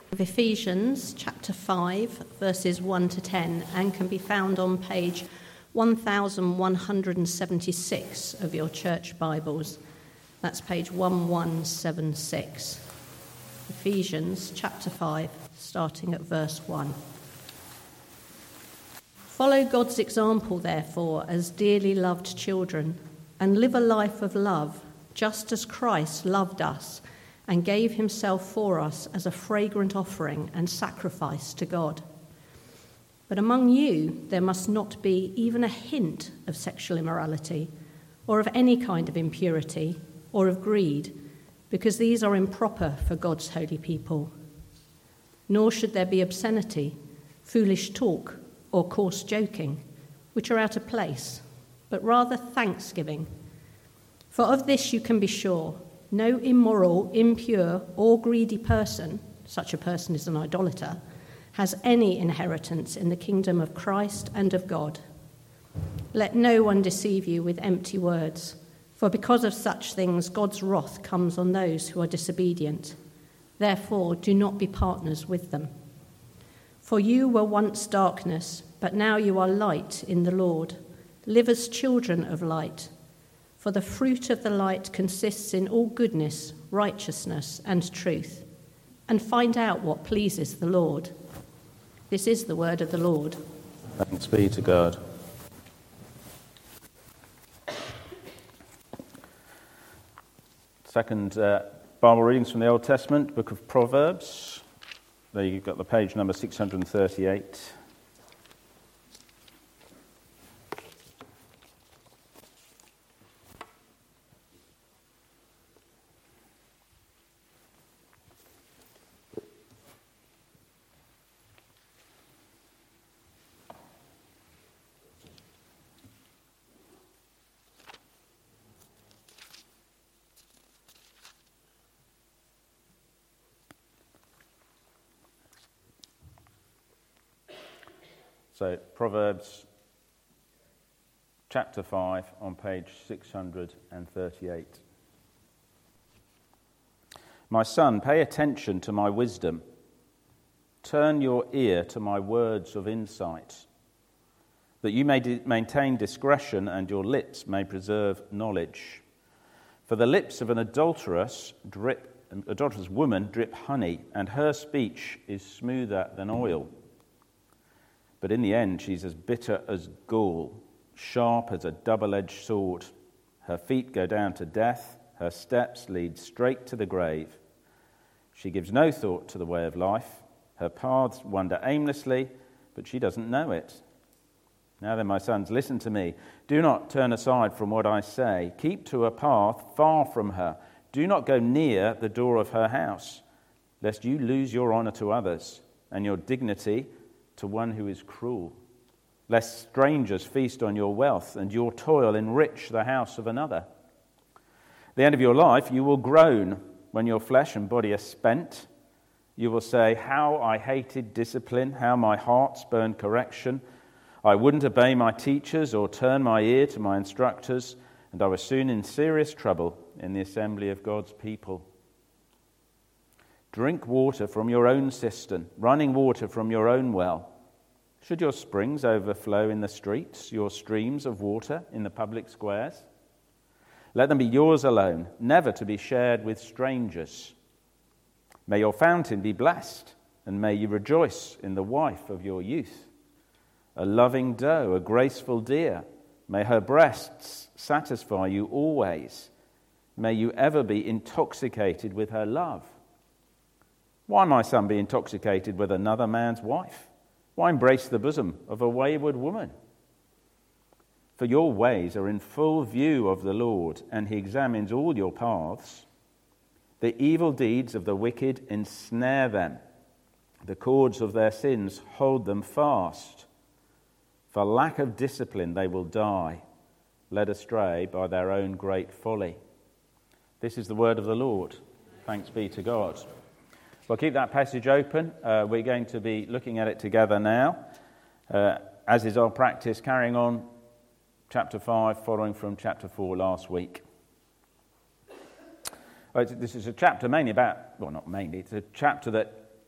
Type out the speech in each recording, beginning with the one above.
of Ephesians chapter 5, verses 1 to 10, and can be found on page 1176 of your church Bibles. That's page 1176. Ephesians chapter 5, starting at verse 1. Follow God's example, therefore, as dearly loved children, and live a life of love, just as Christ loved us and gave himself for us as a fragrant offering and sacrifice to God. But among you there must not be even a hint of sexual immorality, or of any kind of impurity, or of greed, because these are improper for God's holy people. Nor should there be obscenity, foolish talk, or coarse joking, which are out of place, but rather thanksgiving. For of this you can be sure, no immoral, impure, or greedy person, such a person is an idolater, has any inheritance in the kingdom of Christ and of God. Let no one deceive you with empty words, for because of such things God's wrath comes on those who are disobedient. Therefore, do not be partners with them. For you were once darkness, but now you are light in the Lord. Live as children of light. For the fruit of the light consists in all goodness, righteousness, and truth. And find out what pleases the Lord. This is the word of the Lord. Thanks be to God. Second Bible readings from the Old Testament, book of Proverbs. There you've got the page number 638. So, Proverbs chapter 5 on page 638. My son, pay attention to my wisdom. Turn your ear to my words of insight, that you may maintain discretion and your lips may preserve knowledge. For the lips of an adulterous woman drip honey, and her speech is smoother than oil. But in the end, she's as bitter as gall, sharp as a double-edged sword. Her feet go down to death, her steps lead straight to the grave. She gives no thought to the way of life. Her paths wander aimlessly, but she doesn't know it. Now then, my sons, listen to me. Do not turn aside from what I say. Keep to a path far from her. Do not go near the door of her house, lest you lose your honor to others and your dignity to one who is cruel, lest strangers feast on your wealth and your toil enrich the house of another. At the end of your life you will groan when your flesh and body are spent. You will say, how I hated discipline, how my heart spurned correction. I wouldn't obey my teachers or turn my ear to my instructors, and I was soon in serious trouble in the assembly of God's people. Drink water from your own cistern, running water from your own well. Should your springs overflow in the streets, your streams of water in the public squares? Let them be yours alone, never to be shared with strangers. May your fountain be blessed, and may you rejoice in the wife of your youth. A loving doe, a graceful deer, may her breasts satisfy you always. May you ever be intoxicated with her love. Why, my son, be intoxicated with another man's wife? Why embrace the bosom of a wayward woman? For your ways are in full view of the Lord, and he examines all your paths. The evil deeds of the wicked ensnare them. The cords of their sins hold them fast. For lack of discipline they will die, led astray by their own great folly. This is the word of the Lord. Thanks be to God. Well, keep that passage open. We're going to be looking at it together now, as is our practice, carrying on chapter 5, following from chapter 4 last week. This is a chapter mainly about, well, not mainly, it's a chapter that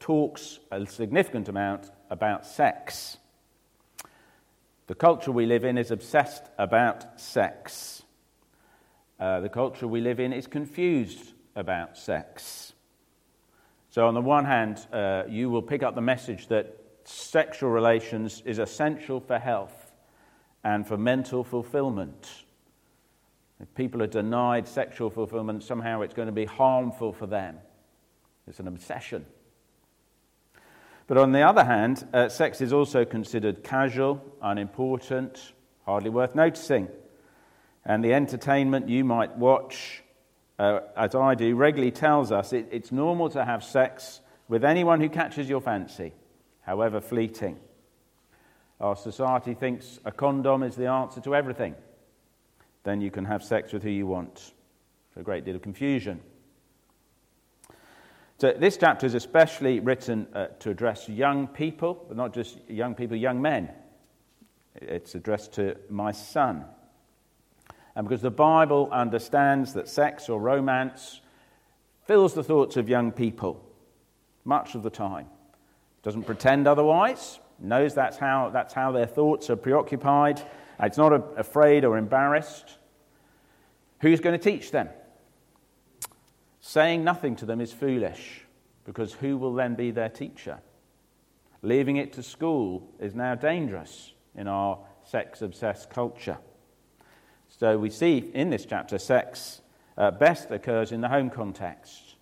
talks a significant amount about sex. The culture we live in is obsessed about sex. The culture we live in is confused about sex. So on the one hand, you will pick up the message that sexual relations is essential for health and for mental fulfillment. If people are denied sexual fulfillment, somehow it's going to be harmful for them. It's an obsession. But on the other hand, sex is also considered casual, unimportant, hardly worth noticing. And the entertainment you might watch, as I do, regularly tells us it's normal to have sex with anyone who catches your fancy, however fleeting. Our society thinks a condom is the answer to everything. Then you can have sex with who you want. For a great deal of confusion. So this chapter is especially written to address young people, but not just young people, young men. It's addressed to my son. And because the Bible understands that sex or romance fills the thoughts of young people much of the time. Doesn't pretend otherwise, knows that's how their thoughts are preoccupied. It's not afraid or embarrassed. Who's going to teach them? Saying nothing to them is foolish, because who will then be their teacher? Leaving it to school is now dangerous in our sex-obsessed culture. So we see in this chapter sex best occurs in the home context.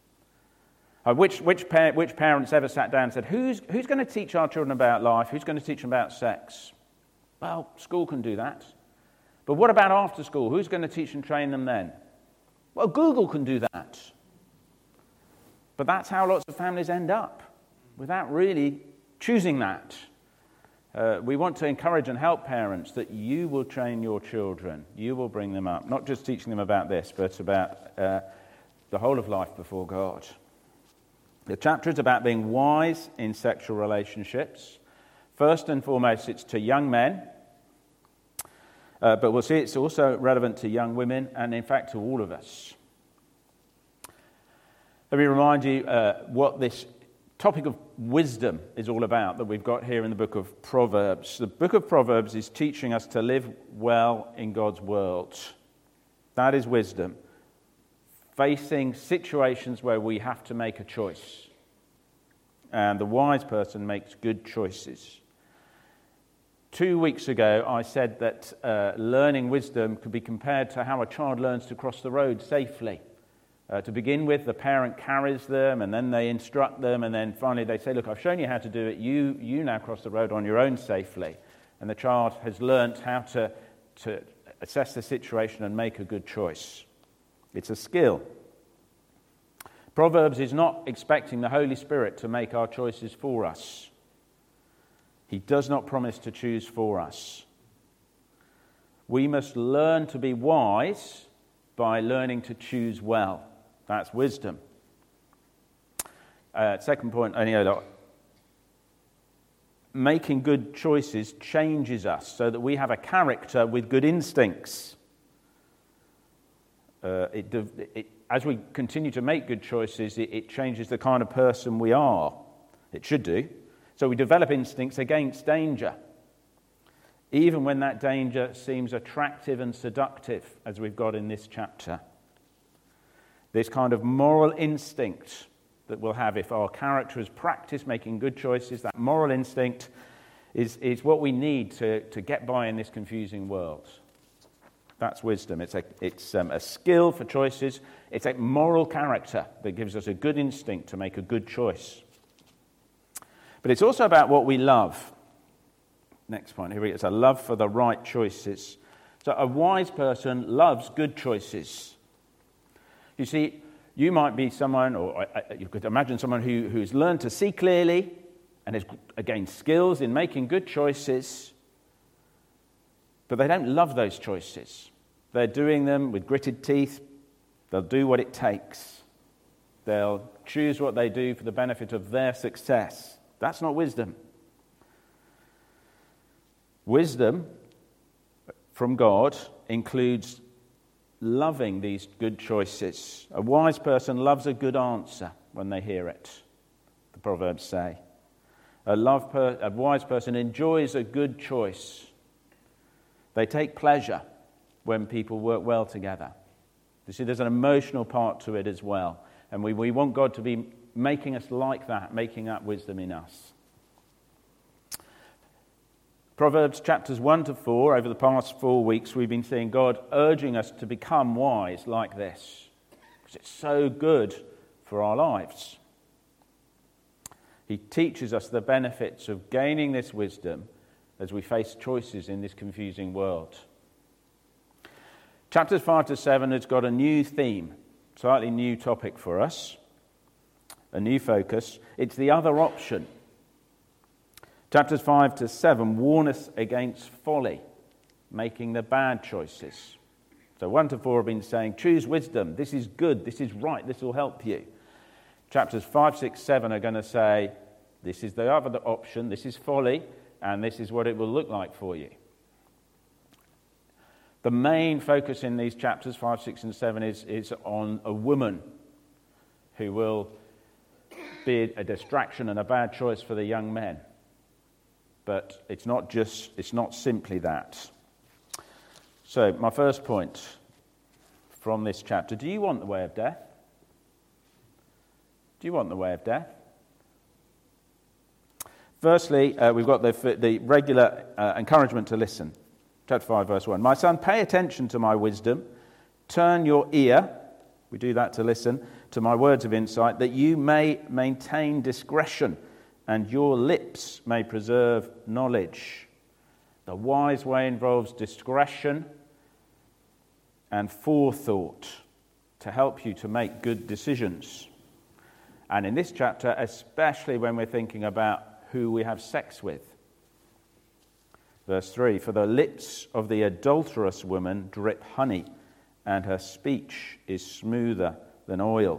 Which parents ever sat down and said, who's going to teach our children about life? Who's going to teach them about sex? Well, school can do that. But what about after school? Who's going to teach and train them then? Well, Google can do that. But that's how lots of families end up, without really choosing that. We want to encourage and help parents that you will train your children, you will bring them up, not just teaching them about this, but about the whole of life before God. The chapter is about being wise in sexual relationships. First and foremost, it's to young men. But we'll see it's also relevant to young women and, in fact, to all of us. Let me remind you what this topic of wisdom is all about that we've got here in the book of Proverbs. The book of Proverbs is teaching us to live well in God's world. That is wisdom. Facing situations where we have to make a choice. And the wise person makes good choices. 2 weeks ago, I said that learning wisdom could be compared to how a child learns to cross the road safely. To begin with, the parent carries them, and then they instruct them, and then finally they say, look, I've shown you how to do it. You now cross the road on your own safely. And the child has learnt how to assess the situation and make a good choice. It's a skill. Proverbs is not expecting the Holy Spirit to make our choices for us. He does not promise to choose for us. We must learn to be wise by learning to choose well. That's wisdom. Second point, making good choices changes us so that we have a character with good instincts. As we continue to make good choices, it changes the kind of person we are. It should do. So we develop instincts against danger, even when that danger seems attractive and seductive, as we've got in this chapter. This kind of moral instinct that we'll have if our character is practiced making good choices, that moral instinct is what we need to get by in this confusing world. That's wisdom. It's a skill for choices. It's a moral character that gives us a good instinct to make a good choice. But it's also about what we love. Next point, here we go. It's a love for the right choices. So a wise person loves good choices. You see, you might be someone, or you could imagine someone who's learned to see clearly and has gained skills in making good choices, but they don't love those choices. They're doing them with gritted teeth. They'll do what it takes. They'll choose what they do for the benefit of their success. That's not wisdom. Wisdom from God includes loving these good choices. A wise person loves a good answer when they hear it. the Proverbs say. A wise person enjoys a good choice. They take pleasure when people work well together. You see, there's an emotional part to it as well. And we want God to be making us like that, making that wisdom in us. Proverbs chapters 1 to 4, over the past 4 weeks, we've been seeing God urging us to become wise like this. Because it's so good for our lives. He teaches us the benefits of gaining this wisdom as we face choices in this confusing world. Chapters 5 to 7 has got a new theme, slightly new topic for us, a new focus. It's the other option. Chapters 5 to 7 warn us against folly, making the bad choices. So 1 to 4 have been saying, choose wisdom, this is good, this is right, this will help you. Chapters 5, 6, 7 are going to say, this is the other option, this is folly, and this is what it will look like for you. The main focus in these chapters, 5, 6, and 7, is on a woman who will be a distraction and a bad choice for the young men. But it's not simply that. So, my first point from this chapter, do you want the way of death? Do you want the way of death? Firstly, we've got the regular encouragement to listen. Chapter 5, verse 1. My son, pay attention to my wisdom. Turn your ear, we do that to listen, to my words of insight, that you may maintain discretion and your lips may preserve knowledge. The wise way involves discretion and forethought to help you to make good decisions. And in this chapter, especially when we're thinking about who we have sex with. Verse 3, for the lips of the adulterous woman drip honey, and her speech is smoother than oil.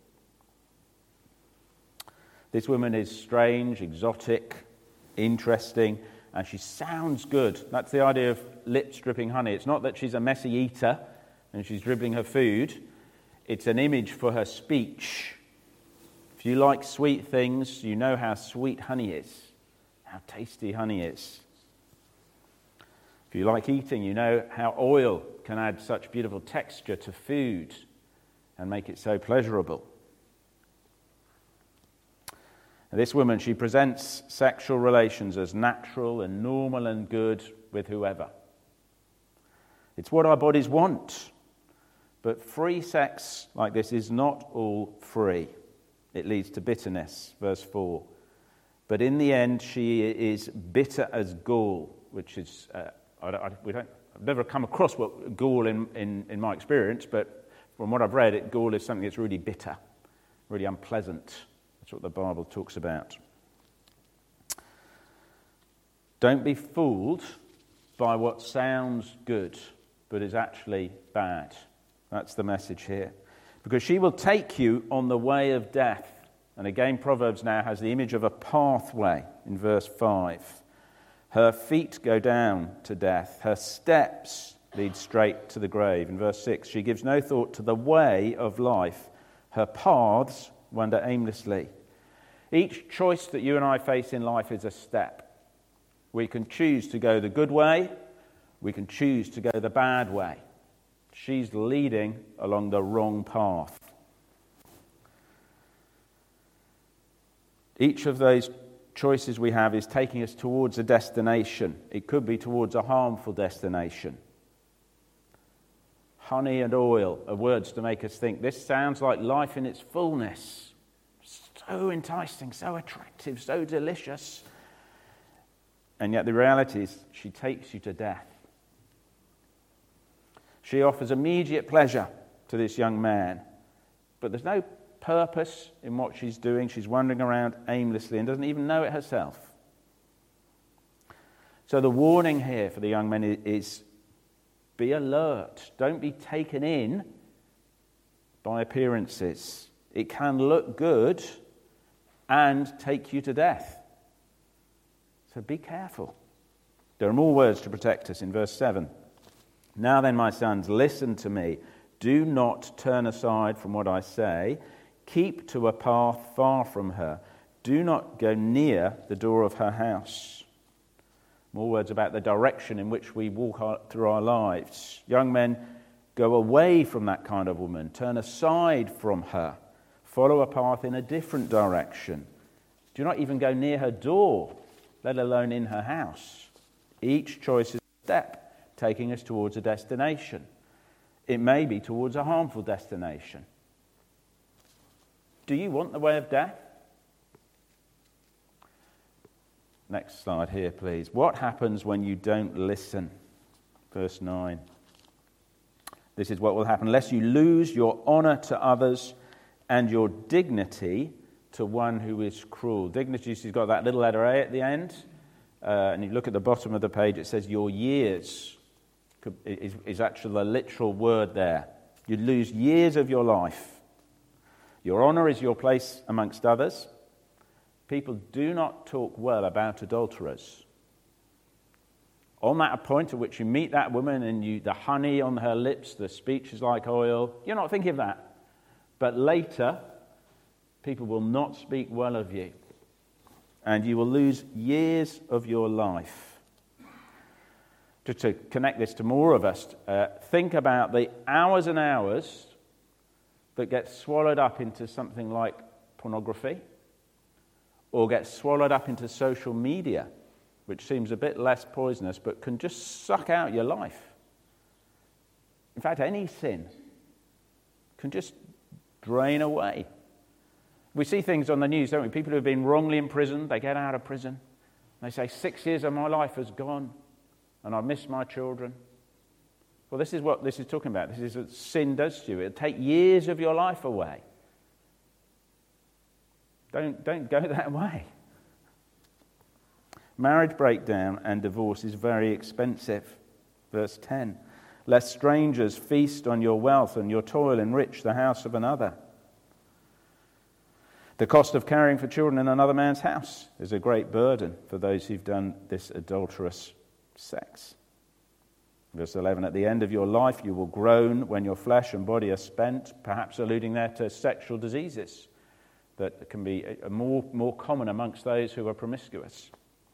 This woman is strange, exotic, interesting, and she sounds good. That's the idea of lips dripping honey. It's not that she's a messy eater and she's dribbling her food. It's an image for her speech. If you like sweet things, you know how sweet honey is, how tasty honey is. If you like eating, you know how oil can add such beautiful texture to food and make it so pleasurable. And this woman, she presents sexual relations as natural and normal and good with whoever. It's what our bodies want. But free sex like this is not all free. It leads to bitterness, verse 4. But in the end, she is bitter as gall, which is, I've never come across what gall in my experience, but from what I've read, gall is something that's really bitter, really unpleasant. That's what the Bible talks about. Don't be fooled by what sounds good, but is actually bad. That's the message here. Because she will take you on the way of death. And again, Proverbs now has the image of a pathway in verse 5. Her feet go down to death. Her steps lead straight to the grave. In verse 6, she gives no thought to the way of life. Her paths wander aimlessly. Each choice that you and I face in life is a step. We can choose to go the good way. We can choose to go the bad way. She's leading along the wrong path. Each of those choices we have is taking us towards a destination. It could be towards a harmful destination. Honey and oil are words to make us think this sounds like life in its fullness. So enticing, so attractive, so delicious. And yet the reality is she takes you to death. She offers immediate pleasure to this young man, but there's no purpose in what she's doing. She's wandering around aimlessly and doesn't even know it herself. So the warning here for the young men is be alert. Don't be taken in by appearances. It can look good and take you to death. So be careful. There are more words to protect us in verse 7. Now then, my sons, listen to me. Do not turn aside from what I say. Keep to a path far from her. Do not go near the door of her house. More words about the direction in which we walk through our lives. Young men, go away from that kind of woman. Turn aside from her. Follow a path in a different direction. Do not even go near her door, let alone in her house. Each choice is a step, taking us towards a destination. It may be towards a harmful destination. Do you want the way of death? Next slide here, please. What happens when you don't listen? Verse 9. This is what will happen. Unless you lose your honor to others and your dignity to one who is cruel. Dignity, she's got that little letter A at the end. And you look at the bottom of the page, it says your years is actually the literal word there. You lose years of your life. Your honor is your place amongst others. People do not talk well about adulterers. On that point at which you meet that woman and the honey on her lips, the speech is like oil, you're not thinking of that. But later, people will not speak well of you. And you will lose years of your life. Just to connect this to more of us, think about the hours and hours that get swallowed up into something like pornography, or get swallowed up into social media, which seems a bit less poisonous, but can just suck out your life. In fact, any sin can just drain away. We see things on the news, don't we? People who have been wrongly imprisoned, they get out of prison. They say, 6 years of my life has gone, and I've missed my children. Well, this is what this is talking about. This is what sin does to you. It'll take years of your life away. Don't go that way. Marriage breakdown and divorce is very expensive. Verse 10. Lest strangers feast on your wealth and your toil enrich the house of another. The cost of caring for children in another man's house is a great burden for those who've done this adulterous sex. Verse 11. At the end of your life you will groan when your flesh and body are spent, perhaps alluding there to sexual diseases that can be more common amongst those who are promiscuous.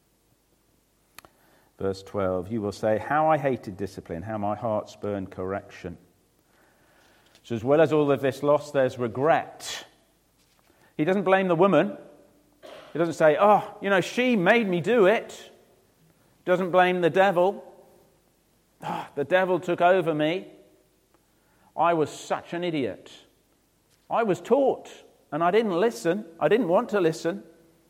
Verse 12, you will say, how I hated discipline, how my heart spurned correction. So as well as all of this loss, there's regret. He doesn't blame the woman. He doesn't say, she made me do it. He doesn't blame the devil. The devil took over me. I was such an idiot. I was taught. And I didn't listen. I didn't want to listen.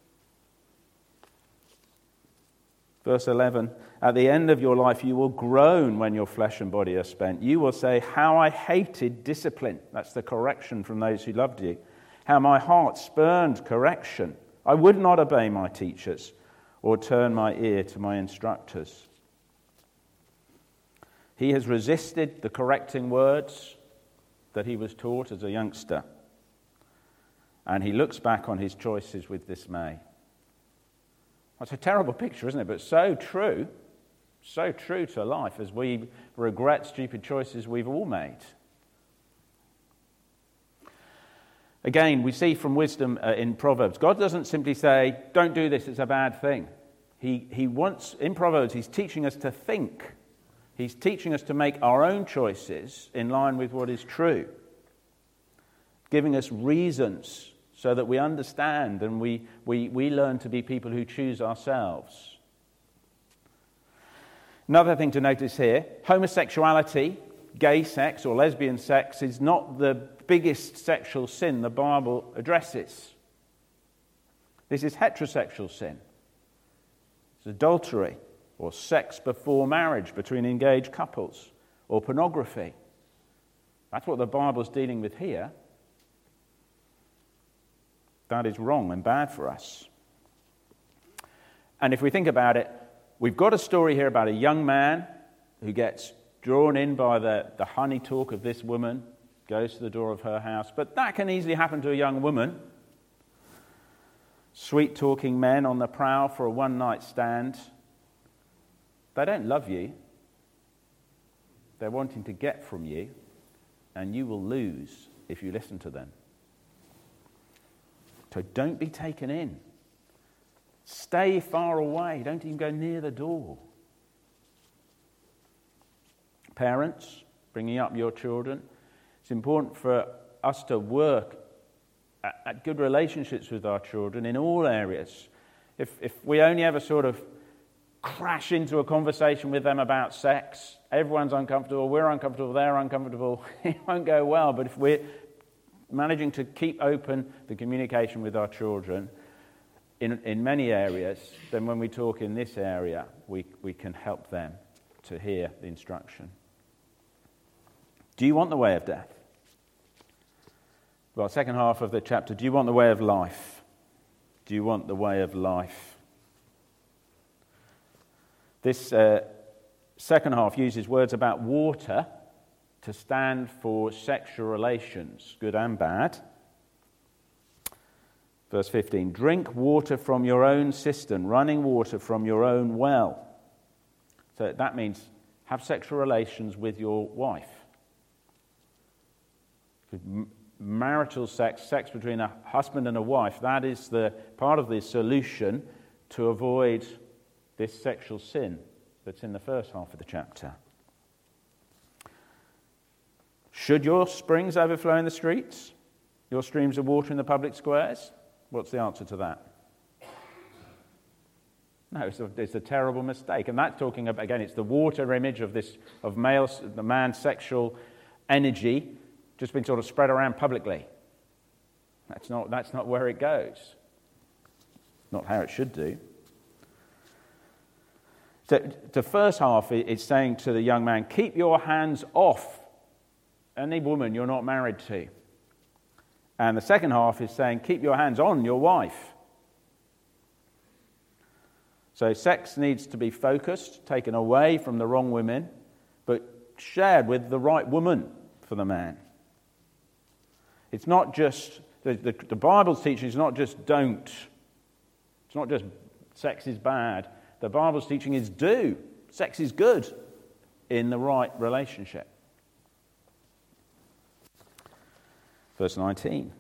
Verse 11, at the end of your life you will groan when your flesh and body are spent. You will say, how I hated discipline. That's the correction from those who loved you. How my heart spurned correction. I would not obey my teachers or turn my ear to my instructors. He has resisted the correcting words that he was taught as a youngster. And he looks back on his choices with dismay. That's a terrible picture, isn't it? But so true to life as we regret stupid choices we've all made. Again, we see from wisdom in Proverbs, God doesn't simply say, don't do this, it's a bad thing. He wants, in Proverbs, he's teaching us to think. He's teaching us to make our own choices in line with what is true. Giving us reasons so that we understand and we learn to be people who choose ourselves. Another thing to notice here, homosexuality, gay sex or lesbian sex is not the biggest sexual sin the Bible addresses. This is heterosexual sin. It's adultery or sex before marriage between engaged couples or pornography. That's what the Bible's dealing with here. That is wrong and bad for us. And if we think about it, we've got a story here about a young man who gets drawn in by the honey talk of this woman, goes to the door of her house. But that can easily happen to a young woman. Sweet-talking men on the prowl for a one-night stand. They don't love you. They're wanting to get from you, and you will lose if you listen to them. So don't be taken in Stay far away. Don't even go near the door. Parents, bringing up your children, it's important for us to work at good relationships with our children in all areas. If we only ever sort of crash into a conversation with them about sex, everyone's uncomfortable, we're uncomfortable, they're uncomfortable, it won't go well. But if we're managing to keep open the communication with our children in many areas, then when we talk in this area, we can help them to hear the instruction. Do you want the way of death? Well, second half of the chapter, do you want the way of life? Do you want the way of life? This second half uses words about water to stand for sexual relations, good and bad. Verse 15, drink water from your own cistern, running water from your own well. So that means have sexual relations with your wife. Marital sex, sex between a husband and a wife, that is the part of the solution to avoid this sexual sin that's in the first half of the chapter. Should your springs overflow in the streets? Your streams of water in the public squares? What's the answer to that? No, it's a terrible mistake. And that's talking about, again, it's the water image of the man's sexual energy just been sort of spread around publicly. That's not where it goes. Not how it should do. So the first half is saying to the young man, keep your hands off any woman you're not married to. And the second half is saying, keep your hands on your wife. So sex needs to be focused, taken away from the wrong women, but shared with the right woman for the man. It's not just, the Bible's teaching is not just don't. It's not just sex is bad. The Bible's teaching is do. Sex is good in the right relationship. Verse 19.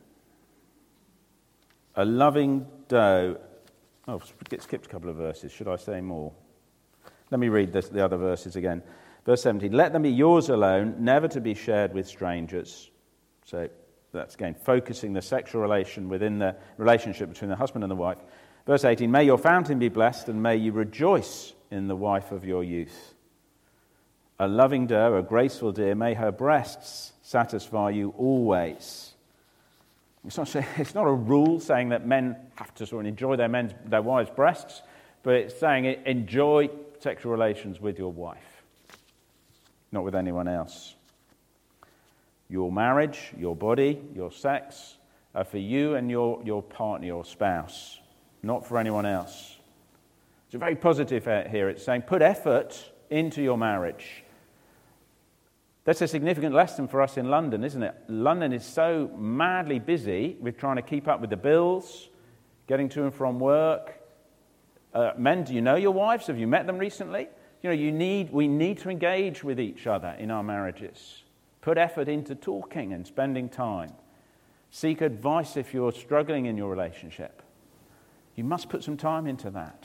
A loving doe. Oh, skipped a couple of verses. Should I say more? Let me read the other verses again. Verse 17. Let them be yours alone, never to be shared with strangers. So that's again focusing the sexual relation within the relationship between the husband and the wife. Verse 18, may your fountain be blessed and may you rejoice in the wife of your youth. A loving doe, a graceful deer, may her breasts satisfy you always. It's not a rule saying that men have to sort of enjoy their wives' breasts, but it's saying enjoy sexual relations with your wife, not with anyone else. Your marriage, your body, your sex are for you and your partner, your spouse, not for anyone else. It's very positive here. It's saying put effort into your marriage. That's a significant lesson for us in London, isn't it? London is so madly busy with trying to keep up with the bills, getting to and from work. Men, do you know your wives? Have you met them recently? We need to engage with each other in our marriages. Put effort into talking and spending time. Seek advice if you're struggling in your relationship. You must put some time into that.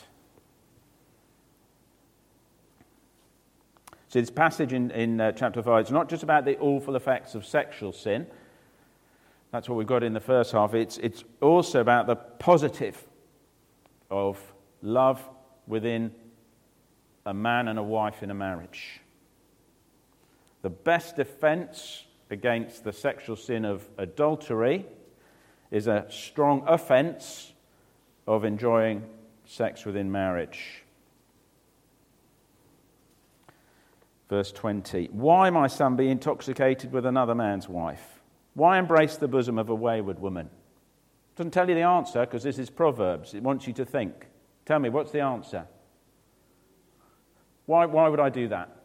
So this passage in chapter 5 is not just about the awful effects of sexual sin. That's what we've got in the first half. It's also about the positive of love within a man and a wife in a marriage. The best defense against the sexual sin of adultery is a strong offense of enjoying sex within marriage. Verse 20. Why, my son, be intoxicated with another man's wife? Why embrace the bosom of a wayward woman? It doesn't tell you the answer because this is Proverbs. It wants you to think. Tell me, what's the answer? Why would I do that?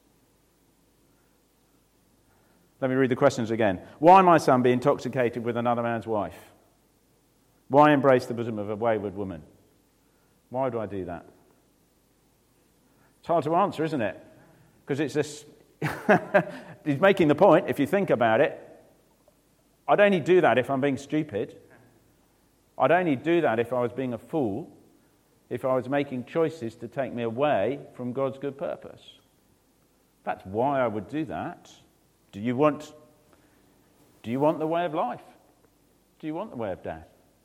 Let me read the questions again. Why, my son, be intoxicated with another man's wife? Why embrace the bosom of a wayward woman? Why do I do that? It's hard to answer, isn't it? Because it's this... He's making the point, if you think about it. I'd only do that if I'm being stupid. I'd only do that if I was being a fool. if I was making choices to take me away from God's good purpose. That's why I would do that. Do you want the way of life? Do you want the way of death?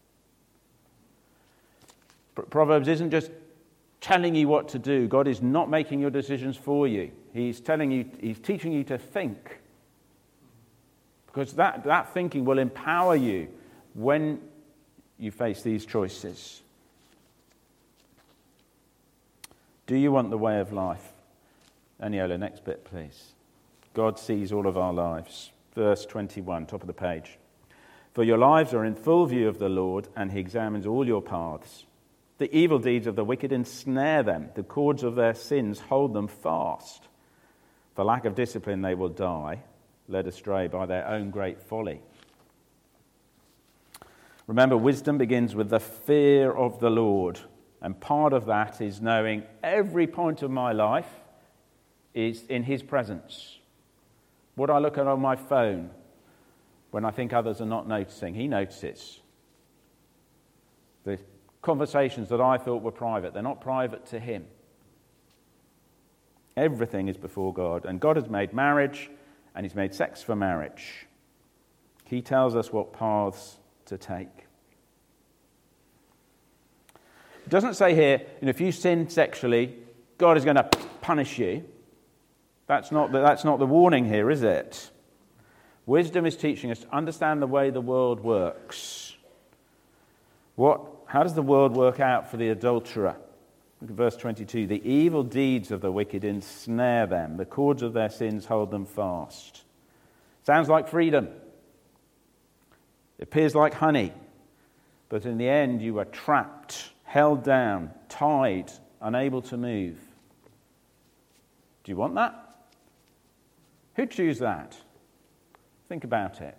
Proverbs isn't just telling you what to do. God is not making your decisions for you. He's teaching you to think. Because that thinking will empower you when you face these choices. Do you want the way of life? Aniola, next bit, please. God sees all of our lives. Verse 21, top of the page. For your lives are in full view of the Lord, and he examines all your paths. The evil deeds of the wicked ensnare them. The cords of their sins hold them fast. For lack of discipline they will die, led astray by their own great folly. Remember, wisdom begins with the fear of the Lord. And part of that is knowing every point of my life is in his presence. What I look at on my phone when I think others are not noticing, he notices. The conversations that I thought were private, they're not private to him. Everything is before God. And God has made marriage, and he's made sex for marriage. He tells us what paths to take. It doesn't say here, if you sin sexually, God is going to punish you. That's not the warning here, is it? Wisdom is teaching us to understand the way the world works. How does the world work out for the adulterer? Look at verse 22. The evil deeds of the wicked ensnare them. The cords of their sins hold them fast. Sounds like freedom. It appears like honey. But in the end, you are trapped, held down, tied, unable to move. Do you want that? Who'd choose that? Think about it.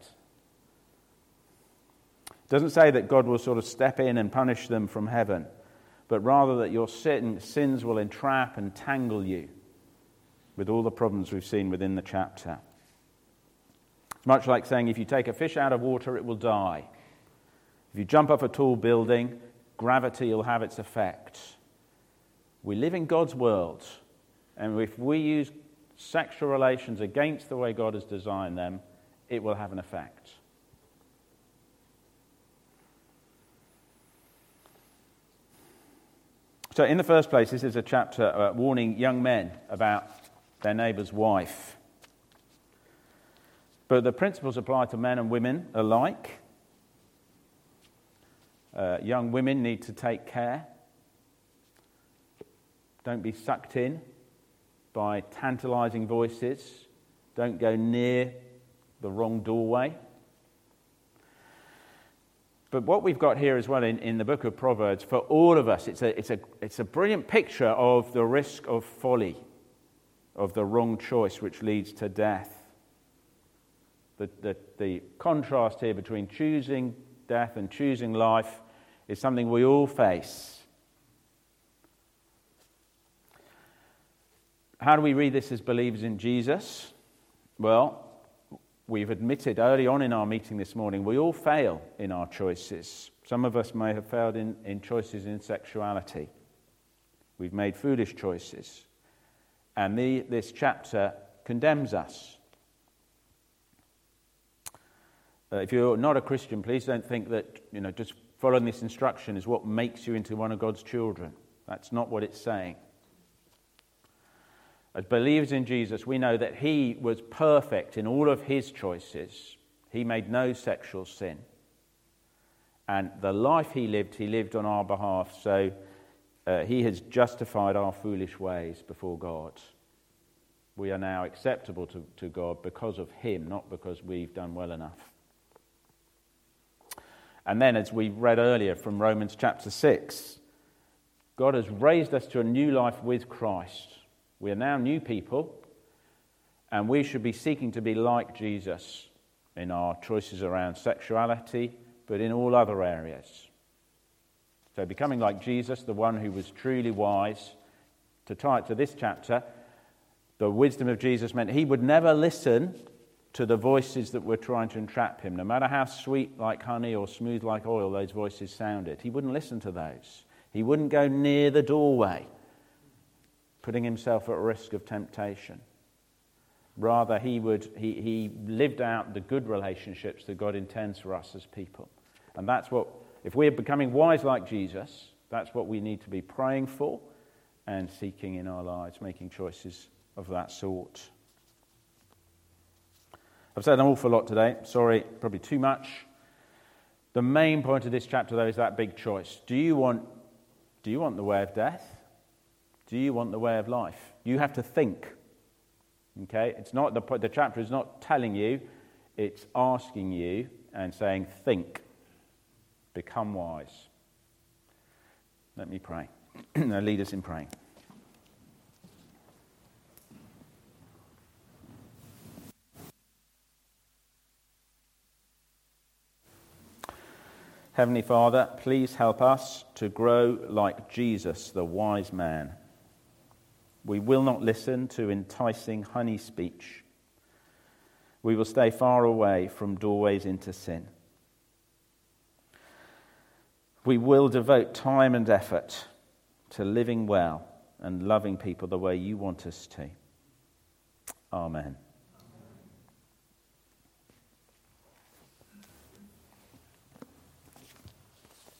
It doesn't say that God will sort of step in and punish them from heaven, but rather that your sins will entrap and tangle you with all the problems we've seen within the chapter. It's much like saying if you take a fish out of water, it will die. If you jump off a tall building, gravity will have its effect. We live in God's world, and if we use sexual relations against the way God has designed them, it will have an effect. So in the first place, this is a chapter warning young men about their neighbour's wife. But the principles apply to men and women alike. Young women need to take care. Don't be sucked in by tantalising voices. Don't go near the wrong doorway. But what we've got here as well in the book of Proverbs, for all of us, it's a brilliant picture of the risk of folly, of the wrong choice which leads to death. The contrast here between choosing death and choosing life is something we all face. How do we read this as believers in Jesus? Well, we've admitted early on in our meeting this morning, we all fail in our choices. Some of us may have failed in choices in sexuality. We've made foolish choices. And this chapter condemns us. If you're not a Christian, please don't think that just following this instruction is what makes you into one of God's children. That's not what it's saying. As believers in Jesus, we know that he was perfect in all of his choices. He made no sexual sin. And the life he lived on our behalf. So he has justified our foolish ways before God. We are now acceptable to God because of him, not because we've done well enough. And then, as we read earlier from Romans chapter 6, God has raised us to a new life with Christ. We are now new people, and we should be seeking to be like Jesus in our choices around sexuality, but in all other areas. So becoming like Jesus, the one who was truly wise, to tie it to this chapter, the wisdom of Jesus meant he would never listen to the voices that were trying to entrap him. No matter how sweet like honey or smooth like oil those voices sounded, he wouldn't listen to those. He wouldn't go near the doorway, putting himself at risk of temptation. Rather, he lived out the good relationships that God intends for us as people. And that's what, if we're becoming wise like Jesus, that's what we need to be praying for and seeking in our lives, making choices of that sort. I've said an awful lot today. Sorry, probably too much. The main point of this chapter, though, is that big choice. Do you want the way of death? Do you want the way of life? You have to think. Okay? It's not the chapter is not telling you, it's asking you and saying, think. Become wise. Let me pray. Now lead us in praying. Heavenly Father, please help us to grow like Jesus, the wise man. We will not listen to enticing honey speech. We will stay far away from doorways into sin. We will devote time and effort to living well and loving people the way you want us to. Amen.